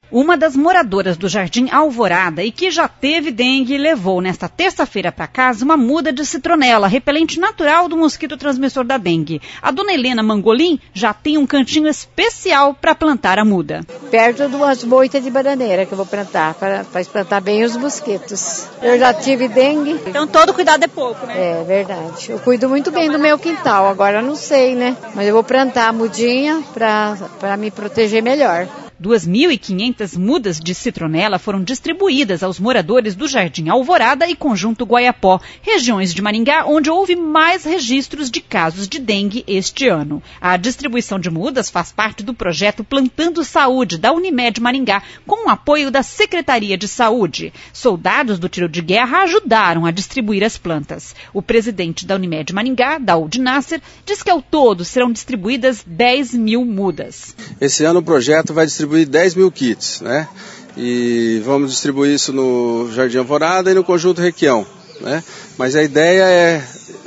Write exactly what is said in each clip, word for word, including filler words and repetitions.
Uma das moradoras do Jardim Alvorada e que já teve dengue levou nesta terça-feira para casa uma muda de citronela, repelente natural do mosquito transmissor da dengue. A dona Helena Mangolim já tem um cantinho especial para plantar a muda. Perto de umas moitas de bananeira que eu vou plantar, para espantar bem os mosquitos. Eu já tive dengue. Então todo cuidado é pouco, né? É verdade. Eu cuido muito bem do meu quintal, agora eu não sei, né? Mas eu vou plantar a mudinha para me proteger melhor. duas mil e quinhentas mudas de citronela foram distribuídas aos moradores do Jardim Alvorada e Conjunto Guaiapó, regiões de Maringá onde houve mais registros de casos de dengue este ano. A distribuição de mudas faz parte do projeto Plantando Saúde da Unimed Maringá, com o apoio da Secretaria de Saúde. Soldados do tiro de guerra ajudaram a distribuir as plantas. O presidente da Unimed Maringá, Daoud Nasser, diz que ao todo serão distribuídas dez mil mudas. Esse ano o projeto vai distribuir dez mil kits, né? E vamos distribuir isso no Jardim Alvorada e no Conjunto Requião, né? Mas a ideia é,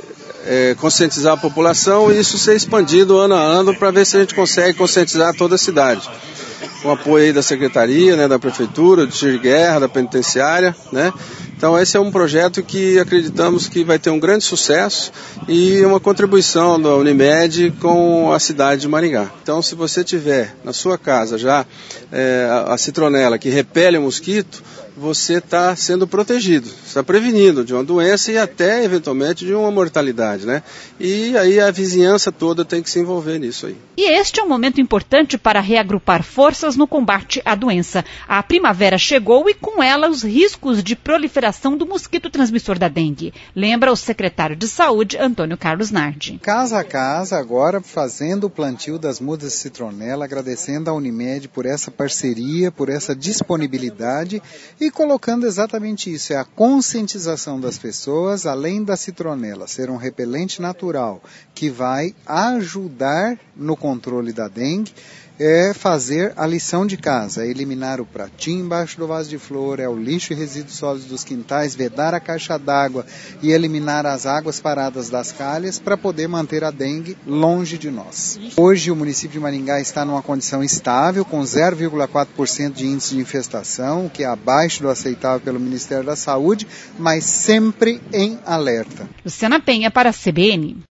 é conscientizar a população e isso ser expandido ano a ano para ver se a gente consegue conscientizar toda a cidade. Com o apoio aí da Secretaria, né, da Prefeitura, do tiro de guerra, da Penitenciária, né? Então esse é um projeto que acreditamos que vai ter um grande sucesso e uma contribuição da Unimed com a cidade de Maringá. Então se você tiver na sua casa já é, a, a citronela que repele o mosquito, você está sendo protegido, está prevenindo de uma doença e até eventualmente de uma mortalidade, né? E aí a vizinhança toda tem que se envolver nisso aí. E este é um momento importante para reagrupar forças no combate à doença. A primavera chegou e com ela os riscos de proliferação do mosquito transmissor da dengue. Lembra o secretário de Saúde, Antônio Carlos Nardi. Casa a casa, agora fazendo o plantio das mudas de citronela, agradecendo à Unimed por essa parceria, por essa disponibilidade e colocando exatamente isso, é a conscientização das pessoas, além da citronela ser um repelente natural que vai ajudar no controle da dengue, é fazer a lição de casa, é eliminar o pratinho embaixo do vaso de flor, é o lixo e resíduos sólidos dos quintais, vedar a caixa d'água e eliminar as águas paradas das calhas para poder manter a dengue longe de nós. Hoje o município de Maringá está numa condição estável, com zero vírgula quatro por cento de índice de infestação, o que é abaixo do aceitável pelo Ministério da Saúde, mas sempre em alerta. Luciana Penha para a C B N.